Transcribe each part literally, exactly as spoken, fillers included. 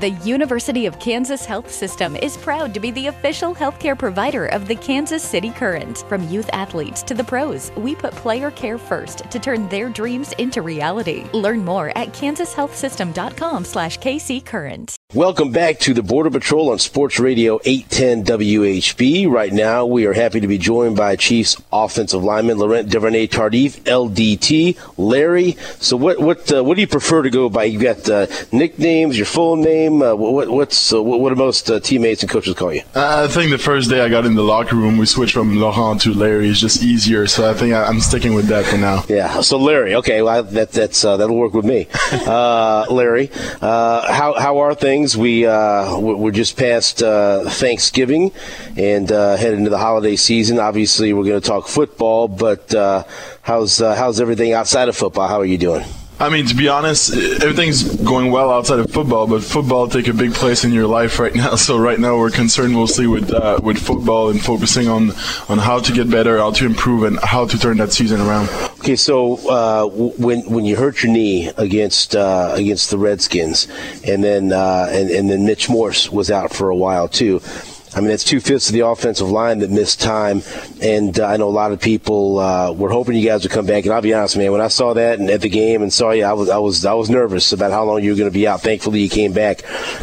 The University of Kansas Health System is proud to be the official healthcare provider of the Kansas City Current. From youth athletes to the pros, we put player care first to turn their dreams into reality. Learn more at kansas health system dot com slash K C Current. Welcome back to the Border Patrol on Sports Radio eight ten W H B. Right now, we are happy to be joined by Chiefs offensive lineman Laurent Duvernay-Tardif, L D T. Larry, so what what uh, what do you prefer to go by? You got uh, nicknames, your full name. Uh, what what's uh, what do most uh, teammates and coaches call you? Uh, I think the first day I got in the locker room, we switched from Laurent to Larry. It's just easier, so I think I, I'm sticking with that for now. Yeah. So Larry, okay, well, I, that that's uh, that'll work with me. Uh, Larry, uh, how how are things? We uh, we're just past uh, Thanksgiving and uh, heading into the holiday season. Obviously, we're going to talk football, but uh, how's uh, how's everything outside of football? How are you doing? I mean, to be honest, everything's going well outside of football, but football take a big place in your life right now. So right now we're concerned mostly with uh, with football and focusing on, on how to get better, how to improve, and how to turn that season around. Okay, so uh, when when you hurt your knee against uh, against the Redskins, and then uh, and and then Mitch Morse was out for a while too. I mean, it's two-fifths of the offensive line that missed time, and uh, I know a lot of people uh, were hoping you guys would come back. And I'll be honest, man, when I saw that and at the game and saw you, I was I was I was nervous about how long you were going to be out. Thankfully, you came back.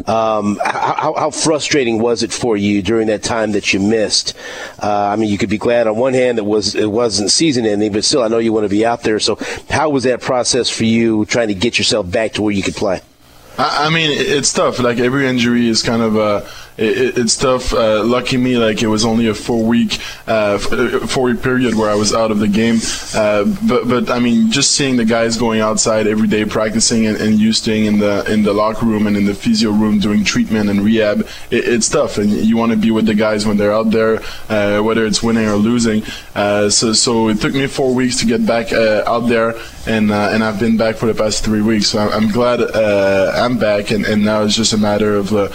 Um, how, how frustrating was it for you during that time that you missed? Uh, I mean, you could be glad on one hand that was it wasn't season-ending, but still, I know you want to be out there. So, how was that process for you, trying to get yourself back to where you could play? I mean, it's tough. Like, every injury is kind of a, it, it's tough. Uh, lucky me, like, it was only a four week, uh, four week period where I was out of the game. Uh, but, but I mean, just seeing the guys going outside every day practicing and, and you staying in the, in the locker room and in the physio room doing treatment and rehab, it, it's tough. And you want to be with the guys when they're out there, uh, whether it's winning or losing. Uh, so, so it took me four weeks to get back, uh, out there. And, uh, and I've been back for the past three weeks. So I'm glad, uh, I'm back, and, and now it's just a matter of, uh,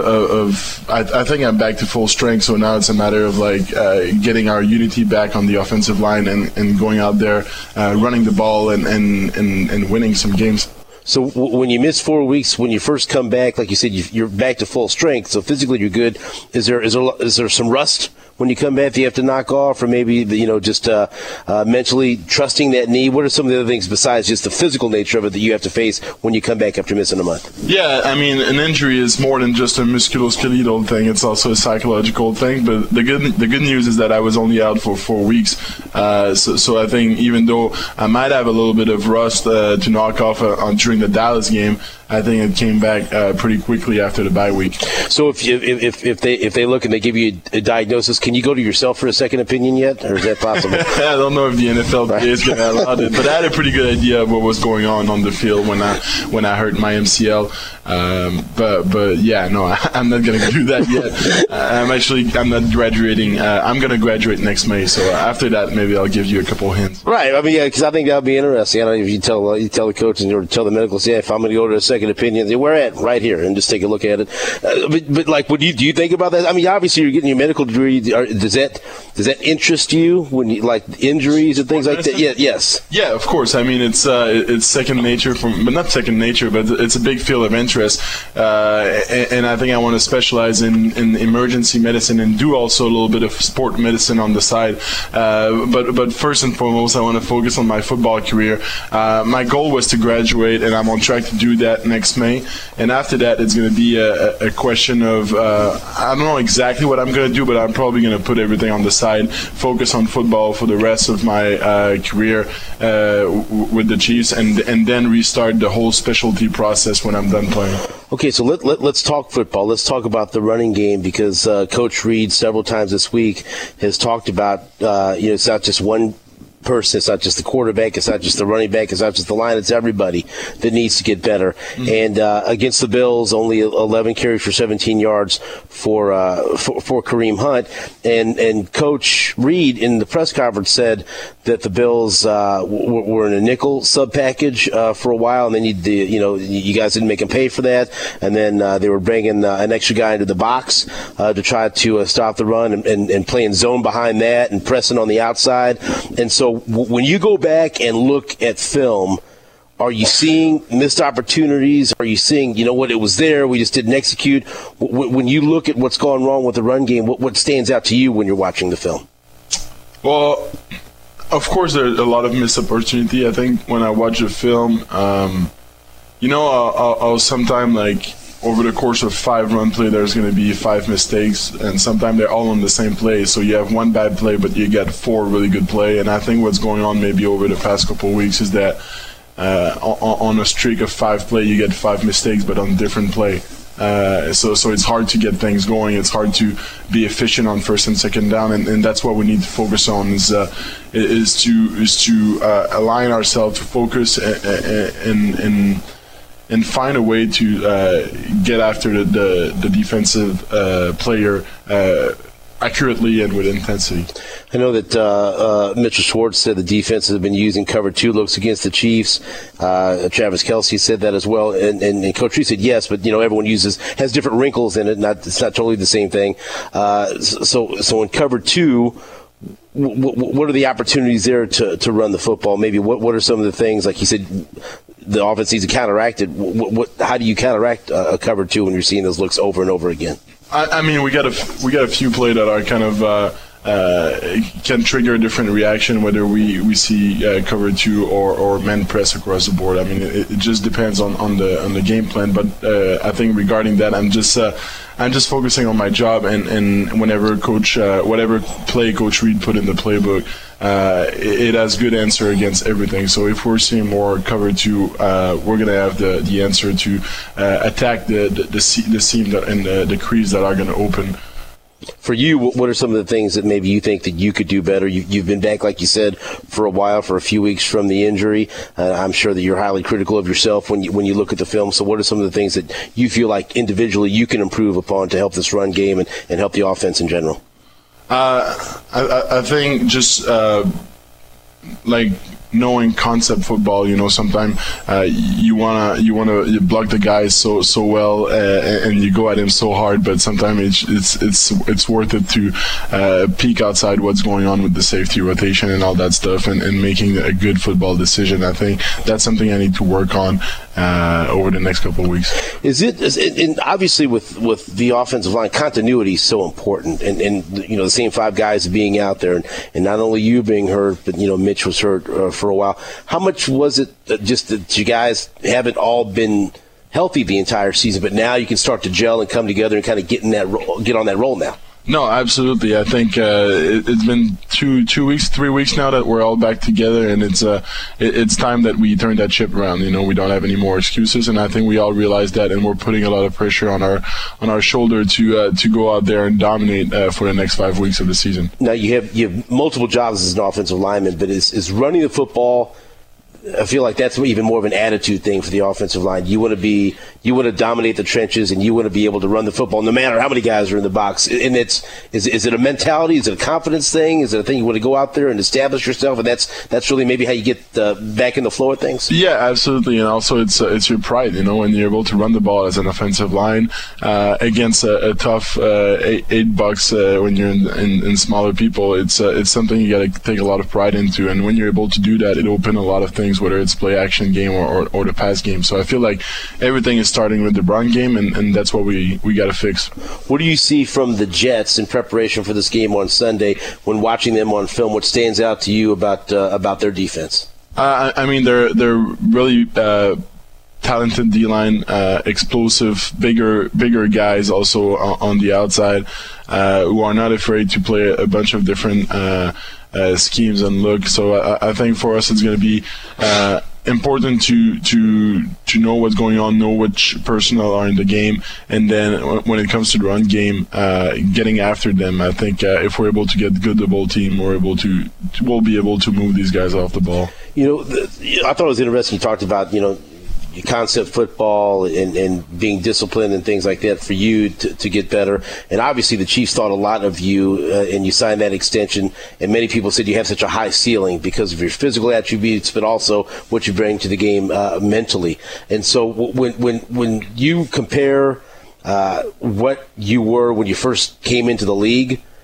of I, I think I'm back to full strength. So now it's a matter of like uh, getting our unity back on the offensive line and, and going out there, uh, running the ball and, and, and, and winning some games. So w- when you miss four weeks, when you first come back, like you said, you, you're back to full strength. So physically, you're good. Is there is there is there some rust when you come back that you have to knock off, or maybe you know just uh, uh, mentally trusting that knee? What are some of the other things besides just the physical nature of it that you have to face when you come back after missing a month? Yeah, I mean, an injury is more than just a musculoskeletal thing; it's also a psychological thing. But the good the good news is that I was only out for four weeks. Uh, so, so I think even though I might have a little bit of rust uh, to knock off uh, on during the Dallas game, I think it came back uh, pretty quickly after the bye week. So if you, if if they if they look and they give you a diagnosis, can you go to yourself for a second opinion yet, or is that possible? I don't know if the N F L right. is going to allow it, but I had a pretty good idea of what was going on on the field when I when I hurt my M C L. Um, but but yeah, no, I, I'm not going to do that yet. uh, I'm actually I'm not graduating. Uh, I'm going to graduate next May, so after that maybe I'll give you a couple hints. Right. I mean, yeah, because I think that would be interesting. I don't know if you tell uh, you tell the coach and or tell the medical staff, if I'm going to go to a second opinion, we're at right here and just take a look at it. Uh, but, but like, what do you do? You think about that? I mean, obviously you're getting your medical degree. Does that does that interest you when you like injuries and things like that? Yeah. Yes. Yeah, of course. I mean, it's uh, it's second nature, from, but not second nature, but it's a big field of interest. Uh, and, and I think I want to specialize in, in emergency medicine and do also a little bit of sport medicine on the side. Uh, but but first and foremost, I want to focus on my football career. Uh, my goal was to graduate, and I'm on track to do that next May. And after that, it's going to be a, a question of uh, I don't know exactly what I'm going to do, but I'm probably going to put everything on the side, focus on football for the rest of my uh, career uh, w- with the Chiefs, and and then restart the whole specialty process when I'm done playing. Okay, so let, let, let's talk football. Let's talk about the running game, because uh, Coach Reid several times this week has talked about, uh, you know, it's not just one person. It's not just the quarterback. It's not just the running back. It's not just the line. It's everybody that needs to get better. Mm-hmm. And uh, against the Bills, only eleven carries for seventeen yards for, uh, for for Kareem Hunt. And and Coach Reid in the press conference said that the Bills uh, w- were in a nickel sub package uh, for a while, and then you you know you guys didn't make them pay for that. And then uh, they were bringing uh, an extra guy into the box uh, to try to uh, stop the run and, and, and playing zone behind that and pressing on the outside. And so when you go back and look at film, Are you seeing missed opportunities? Are you seeing, you know what, it was there, we just didn't execute? When you look at what's gone wrong with the run game, what, what stands out to you when you're watching the film? Well, of course, there's a lot of missed opportunity. I think when I watch a film, um, you know, I'll, I'll, I'll sometimes, like, over the course of five run play, there's going to be five mistakes, and sometimes they're all on the same play. So you have one bad play, but you get four really good play. And I think what's going on maybe over the past couple of weeks is that uh, on, on a streak of five play, you get five mistakes, but on different play. Uh, so, so it's hard to get things going. It's hard to be efficient on first and second down, and, and that's what we need to focus on. Is uh, is to is to uh, align ourselves to focus and and and, and find a way to uh, get after the the, the defensive uh, player uh, accurately and with intensity. I know that uh, uh, Mitchell Schwartz said the defense has been using cover two looks against the Chiefs. Uh, Travis Kelce said that as well, and, and, and Coach Reid said yes, but you know everyone uses has different wrinkles in it. Not it's not totally the same thing. Uh, so so in cover two, w- w- what are the opportunities there to, to run the football? Maybe what what are some of the things, like you said, the offense needs to counteract it. What, what how do you counteract a, a cover two when you're seeing those looks over and over again? I, I mean, we got a we got a few plays that are kind of uh, uh, can trigger a different reaction, whether we we see uh, cover two or, or man press across the board. I mean, it, it just depends on, on the on the game plan. But uh, I think regarding that, I'm just uh, I'm just focusing on my job, and, and whenever coach uh, whatever play Coach Reid put in the playbook, uh, it, it has good answer against everything. So if we're seeing more cover two, uh, we're gonna have the, the answer to uh, attack the the the, the seam that, and the, the crease that are gonna open. For you, what are some of the things that maybe you think that you could do better? You, you've been back, like you said, for a while, for a few weeks from the injury. Uh, I'm sure that you're highly critical of yourself when you when you look at the film. So what are some of the things that you feel like individually you can improve upon to help this run game and, and help the offense in general? Uh, I, I think just uh, like knowing concept football, you know, sometimes uh, you wanna you wanna you block the guys so so well uh, and you go at him so hard, but sometimes it's it's it's it's worth it to uh, peek outside what's going on with the safety rotation and all that stuff, and, and making a good football decision. I think that's something I need to work on uh, over the next couple of weeks. Is it? Is it and obviously with with the offensive line, continuity is so important, and and you know the same five guys being out there, and, and not only you being hurt, but you know Mitch was hurt uh, for a while. How much was it just that you guys haven't all been healthy the entire season, but now you can start to gel and come together and kind of get in that ro- get on that roll now? No, absolutely. I think uh, it, it's been two two weeks, three weeks now that we're all back together, and it's uh, it, it's time that we turn that ship around. You know, we don't have any more excuses, and I think we all realize that, and we're putting a lot of pressure on our on our shoulder to uh, to go out there and dominate uh, for the next five weeks of the season. Now you have you have multiple jobs as an offensive lineman, but is is running the football? I feel like that's even more of an attitude thing for the offensive line. You want to be, you want to dominate the trenches, and you want to be able to run the football no matter how many guys are in the box. And it's is is it a mentality? Is it a confidence thing? Is it a thing you want to go out there and establish yourself? And that's that's really maybe how you get uh, back in the flow of things. Yeah, absolutely. And also it's uh, it's your pride, you know, when you're able to run the ball as an offensive line uh, against a, a tough uh, eight, eight bucks uh, when you're in, in, in smaller people. It's uh, it's something you got to take a lot of pride into, and when you're able to do that, it opens a lot of things, whether it's play action game or, or, or the pass game. So I feel like everything is starting with the run game, and, and that's what we, we got to fix. What do you see from the Jets in preparation for this game on Sunday when watching them on film? What stands out to you about uh, about their defense? Uh, I mean, they're they're really uh, talented D-line, uh, explosive, bigger bigger guys also on the outside uh, who are not afraid to play a bunch of different uh, Uh, schemes and look. So I, I think for us it's going to be uh, important to to to know what's going on, know which personnel are in the game, and then when it comes to the run game, uh, getting after them. I think uh, if we're able to get good double team, we're able to we'll be able to move these guys off the ball. You know, the, I thought it was interesting. You talked about you know. concept football and, and being disciplined and things like that for you to, to get better. And obviously the Chiefs thought a lot of you uh, and you signed that extension. And many people said you have such a high ceiling because of your physical attributes, but also what you bring to the game uh, mentally. And so when when when you compare uh, what you were when you first came into the league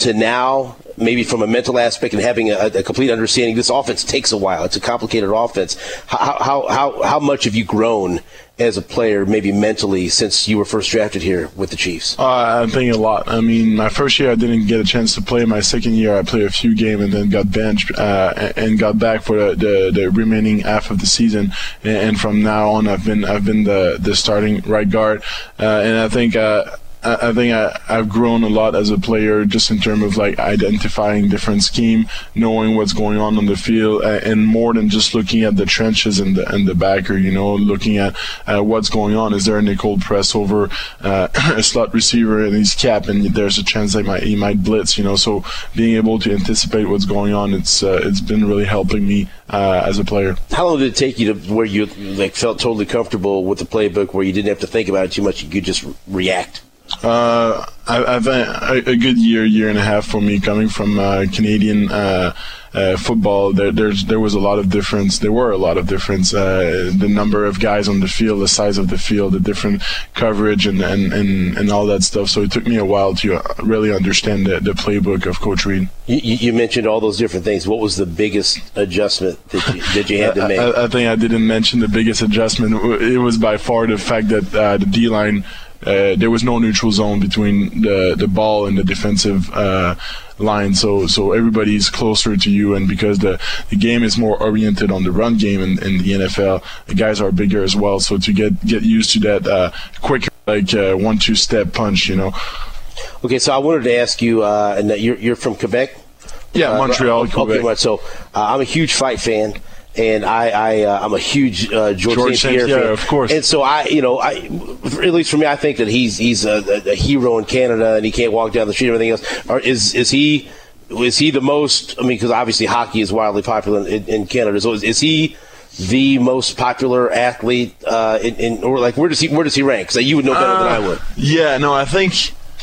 to now, maybe from a mental aspect and having a, a complete understanding? This offense takes a while. It's a complicated offense. How, how, how, how much have you grown as a player, maybe mentally, since you were first drafted here with the Chiefs? Uh, I think a lot. I mean, my first year I didn't get a chance to play. My second year I played a few games and then got benched uh, and got back for the, the, the remaining half of the season. And, and from now on, I've been I've been the, the starting right guard. Uh, and I think. Uh, I think I, I've grown a lot as a player, just in terms of like identifying different scheme, knowing what's going on on the field, and more than just looking at the trenches and the and the backer. You know, looking at uh, what's going on. Is there a nickel press over uh, a slot receiver and he's capped, and there's a chance that he might he might blitz. You know, so being able to anticipate what's going on, it's uh, it's been really helping me uh, as a player. How long did it take you to where you like felt totally comfortable with the playbook, where you didn't have to think about it too much, you could just react? Uh, I, I've a, a good year, year and a half for me coming from uh, Canadian uh, uh, football. There, there's there was a lot of difference. There were a lot of difference. Uh, the number of guys on the field, the size of the field, the different coverage, and, and, and, and all that stuff. So it took me a while to really understand the, the playbook of Coach Reid. You, you mentioned all those different things. What was the biggest adjustment that you, that you had to make? I, I think I didn't mention the biggest adjustment. It was by far the fact that uh, the D-line. Uh, there was no neutral zone between the the ball and the defensive uh, line, so so everybody's closer to you, and because the, the game is more oriented on the run game in, in the N F L, the guys are bigger as well. So to get get used to that uh, quick like uh, one two step punch, you know. Okay, so I wanted to ask you, uh, and you're you're from Quebec. Yeah, Montreal, uh, okay, Quebec. Right. So uh, I'm a huge fight fan. And I, I uh, I'm a huge uh, George, George Saint Pierre fan, of course. And so I, you know, I, at least for me, I think that he's he's a, a hero in Canada, and he can't walk down the street or anything else. Or is is he is he the most? I mean, because obviously hockey is wildly popular in, in Canada. So is, is he the most popular athlete? Uh, in, in or like where does he where does he rank? Because you would know better uh, than I would. Yeah, no, I think.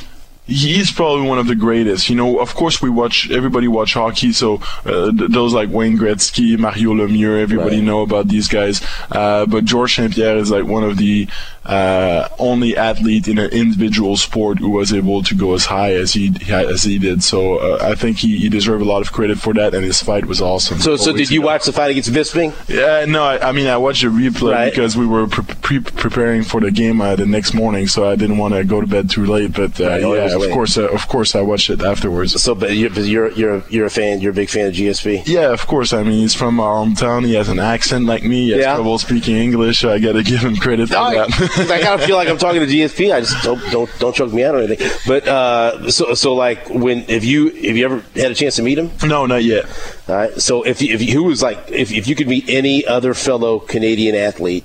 He's probably one of the greatest. You know, of course, we watch, everybody watch hockey, so uh, th- those like Wayne Gretzky, Mario Lemieux, everybody right. know about these guys. Uh, but George Saint Pierre is like one of the uh, only athlete in an individual sport who was able to go as high as he as he did. So uh, I think he, he deserves a lot of credit for that, and his fight was awesome. So, so did you watch the fight against Bisping? Yeah, no, I, I mean, I watched the replay right. because we were pre- pre- preparing for the game uh, the next morning, so I didn't want to go to bed too late. But uh, right, yeah. Of course, uh, of course, I watched it afterwards. So, but you're you're you're, you're a fan. You're a big fan of G S P. Yeah, of course. I mean, he's from our hometown. He has an accent like me. He has yeah. trouble speaking English. So I got to give him credit for no, that. I kind of feel like I'm talking to G S P. I just don't don't don't choke me out or anything. But uh, so so like when if you if you ever had a chance to meet him? No, not yet. All right. So if if who was like if if you could meet any other fellow Canadian athlete.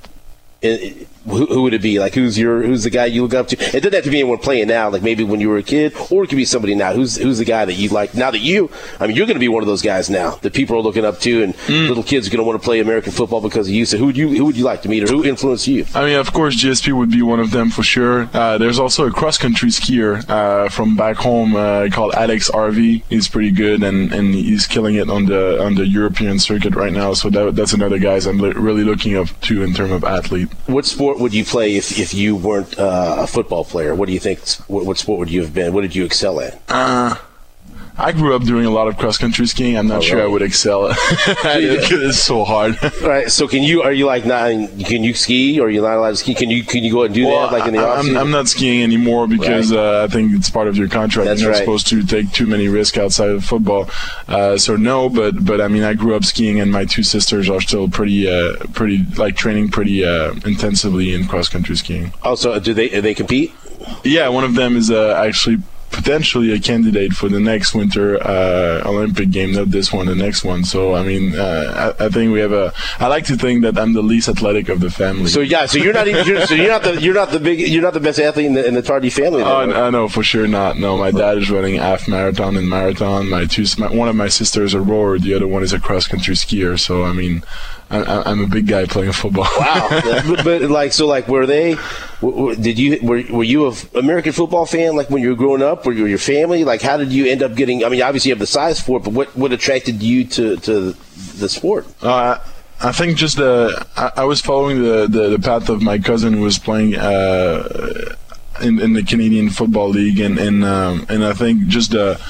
It, Who, who would it be? Like, who's your who's the guy you look up to? It doesn't have to be anyone playing now. Like maybe when you were a kid, or it could be somebody now. Who's who's the guy that you like now that you? I mean, you're going to be one of those guys now that people are looking up to, and mm. little kids are going to want to play American football because of you. So who would you who would you like to meet, or who influenced you? I mean, of course, G S P would be one of them for sure. Uh, there's also a cross country skier uh, from back home uh, called Alex Harvey. He's pretty good, and, and he's killing it on the on the European circuit right now. So that, that's another guy I'm li- really looking up to in terms of athlete. What sport would you play if if you weren't uh, a football player? What do you think? What, what sport would you have been? What did you excel at? Uh, I grew up doing a lot of cross country skiing. I'm not oh, sure really? I would excel at it. It's so hard. Right. So can you? Are you like not? Can you ski? Or are you not allowed to ski? Can you? Can you go out and do well, that? Like in the I'm, I'm not skiing anymore because right. uh, I think it's part of your contract. That's You're not right. supposed to take too many risks outside of football. Uh, so no, but but I mean, I grew up skiing, and my two sisters are still pretty uh, pretty like training pretty uh, intensively in cross country skiing. Also, do they do they compete? Yeah, one of them is uh, actually. Potentially a candidate for the next winter uh, Olympic game, not this one, the next one. So I mean, uh, I, I think we have a. I like to think that I'm the least athletic of the family. So yeah, so you're not even. You're, so you're not the. You're not the big. You're not the best athlete in the, in the Tardy family. Oh, I know for sure not. No, my dad is running half marathon and marathon. My two, my, one of my sisters is a rower. The other one is a cross country skier. So I mean. I, I'm a big guy playing football. Wow, but, but like, so, like, were they? Did you were were you a American football fan? Like when you were growing up, were you your family? Like, how did you end up getting? I mean, obviously you have the size for it, but what what attracted you to to the sport? Uh, I think just the I, I was following the, the, the path of my cousin who was playing uh, in in the Canadian Football League, and and um, and I think just the.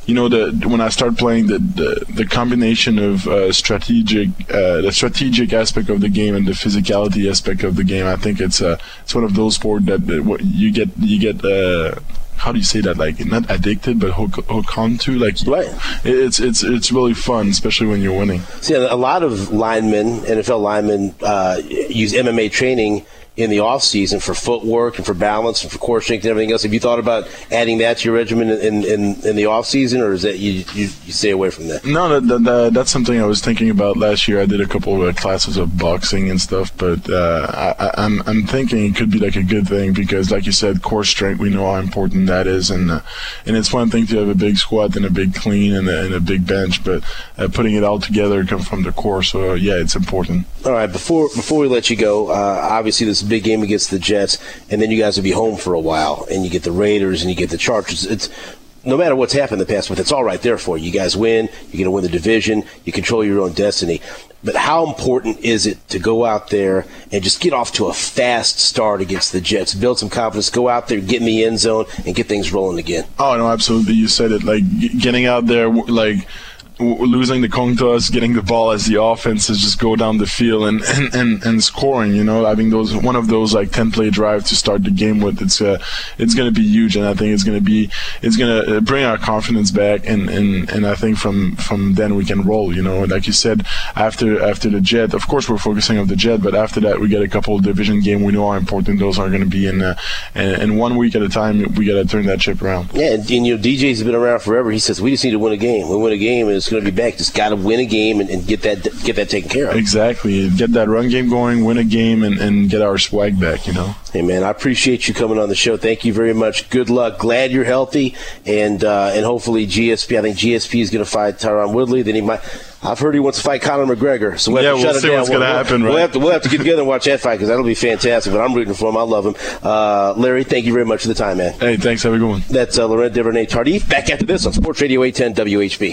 you know, the when I start playing, the the, the combination of uh, strategic, uh, the strategic aspect of the game and the physicality aspect of the game, I think it's uh, it's one of those sports that, that what you get you get. Uh, how do you say that? Like, not addicted, but hook, hook on to. Like, right. It's it's it's really fun, especially when you're winning. See, a lot of linemen, N F L linemen, uh, use M M A training in the off season for footwork and for balance and for core strength and everything else. Have you thought about adding that to your regimen in in, in the off season, or is that you, you, you stay away from that? No, that, that, that, that's something I was thinking about last year. I did a couple of uh, classes of boxing and stuff, but uh, I, I'm I'm thinking it could be like a good thing because, like you said, core strength. We know how important that is, and uh, and it's one thing to have a big squat and a big clean and a, and a big bench, but uh, putting it all together comes from the core. So uh, yeah, it's important. All right, before before we let you go, uh, obviously this big game against the Jets, and then you guys will be home for a while, and you get the Raiders and you get the Chargers. It's no matter what's happened in the past, but it's all right there for you. You guys win. You're going to win the division. You control your own destiny. But how important is it to go out there and just get off to a fast start against the Jets, build some confidence, go out there, get in the end zone, and get things rolling again? Oh no, absolutely. You said it. Like getting out there, like. Losing the coin toss, getting the ball as the offense is just go down the field and, and, and, and scoring, you know, having those one of those like ten play drive to start the game with, it's uh, it's going to be huge, and I think it's going to be it's going to bring our confidence back, and, and, and I think from, from then we can roll, you know, like you said, after after the Jet, of course we're focusing on the Jet, but after that we get a couple of division games. We know how important those are going to be, and, uh, and and one week at a time we got to turn that ship around. Yeah, and, and you know, D J's been around forever. He says we just need to win a game. We win a game and it's going to be back. Just got to win a game and, and get that get that taken care of. Exactly. Get that run game going, win a game, and, and get our swag back, you know. Hey, man, I appreciate you coming on the show. Thank you very much. Good luck. Glad you're healthy. And uh, and hopefully G S P, I think G S P is going to fight Tyron Woodley. Then he might. I've heard he wants to fight Conor McGregor. So we'll yeah, have to we'll shut see it down. what's going to we'll, happen, we'll right? Have to, we'll have to get together and watch that fight because that'll be fantastic. But I'm rooting for him. I love him. Uh, Larry, thank you very much for the time, man. Hey, thanks. Have a good one. That's uh, Laurent Duvernay-Tardif. Back after this on Sports Radio eight ten W H B.